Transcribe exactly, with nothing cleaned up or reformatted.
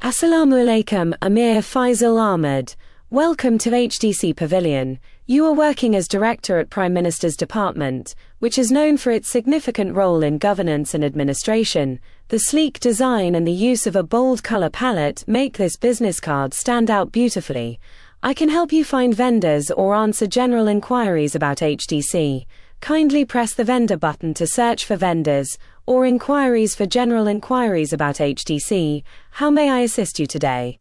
Assalamu alaikum, Amir Faisal Ahmed. Welcome to H D C Pavilion. You are working as director at Prime Minister's Department, which is known for its significant role in governance and administration. The sleek design and the use of a bold color palette make this business card stand out beautifully. I can help you find vendors or answer general inquiries about H D C. Kindly press the vendor button to search for vendors or inquiries for general inquiries about H D C. How may I assist you today?